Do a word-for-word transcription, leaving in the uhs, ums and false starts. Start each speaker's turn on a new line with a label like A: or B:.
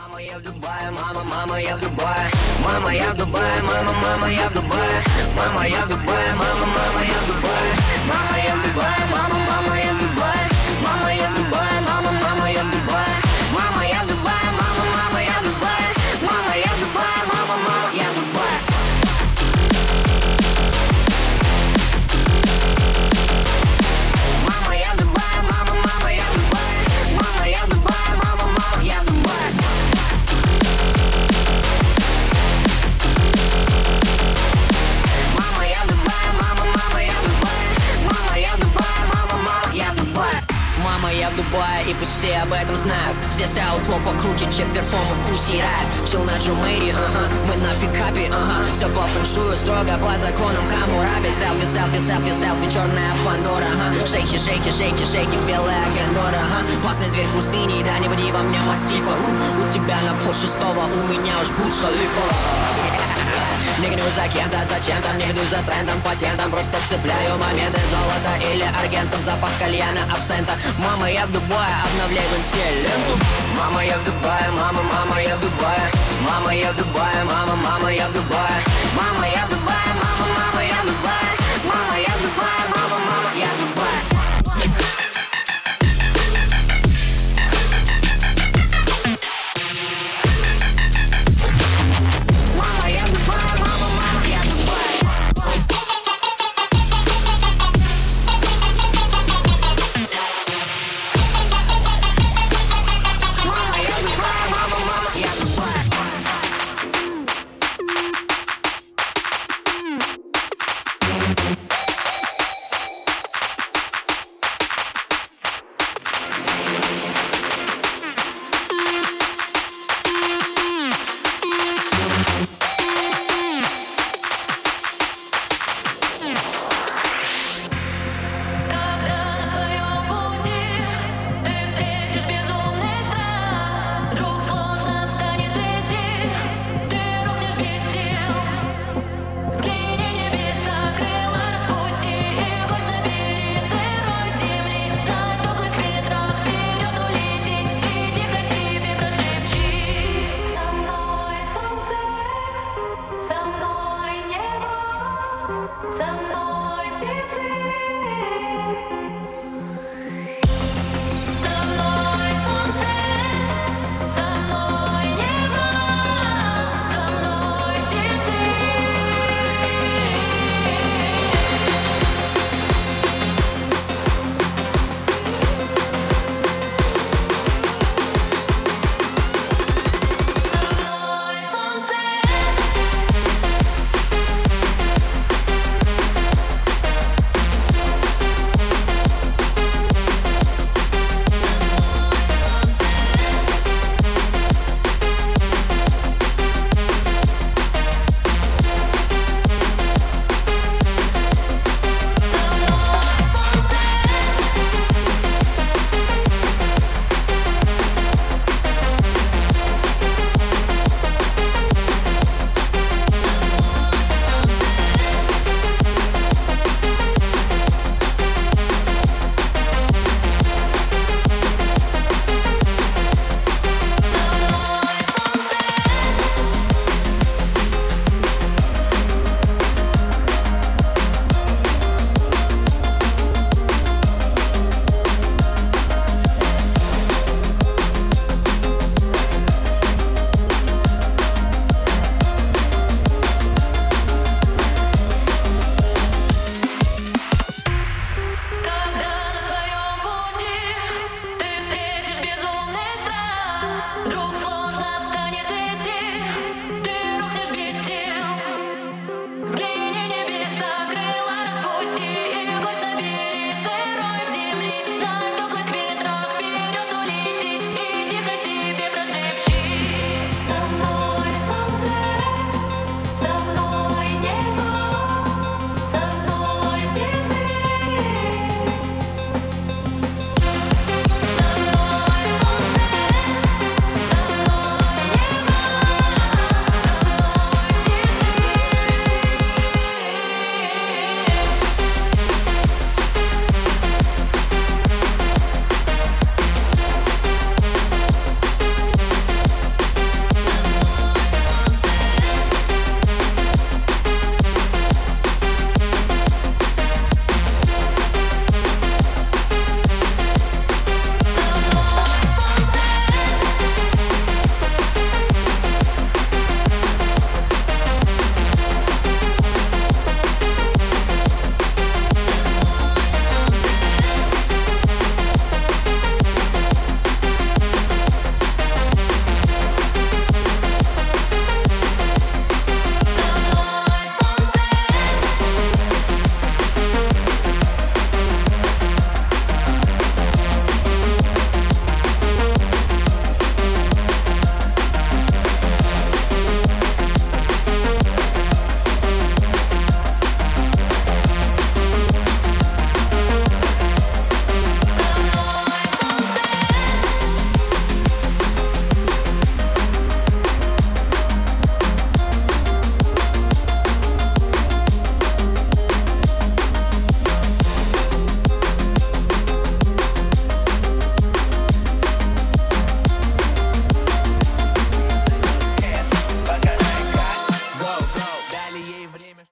A: Мама, я в Дубае, мама, мама, я в Дубае. Мама, я в Дубае, мама, мама, я в Дубае. Мама, я в Дубае, мама, мама, я в Дубае. Мама, я в Дубае, мама, мама, я в Дубае. Мама, я в Дубае, мама, мама, я в Дубае. Мама, я в Дубае, мама, мама, я в Дубае. Мама, я в Дубае, мама, мама, я в Дубае. Мама, я в Дубае, мама, мама, я в Дубае. Мама, я в Дубае, мама, мама, я в Дубае. Мама, я в Дубае, мама, мама, я в Дубае. Мама, я в Дубае, мама, мама, я в Дубае. Мама, я в Дубае, и пусть все об этом знают. Здесь аутло покруче, чем перформу Pussy Riot. Чил на Джумейре, ага, мы на пикапе, ага. Все по фэншую, строго по законам Хаммурапи. Селфи, селфи, селфи, селфи, черная Пандора, ага. Шейки, шейки, шейки, шейки, белая Гандора, ага. Опасный зверь в пустыне, да не буди во мне мастифа. У, у тебя на пол шестого, у меня уж Бурдж Халифа. Не гню за кем-то, зачем-то, не гню за трендом, патентом. Просто цепляю моменты золота или аргентов. Запах кальяна, абсента. Мама, я в Дубае, обновляй в инсте ленту. Мама, я в Дубае, мама, мама, я в Дубае. Мама, я в Дубае, мама, мама, я в Дубае. Мама, я в Дубае.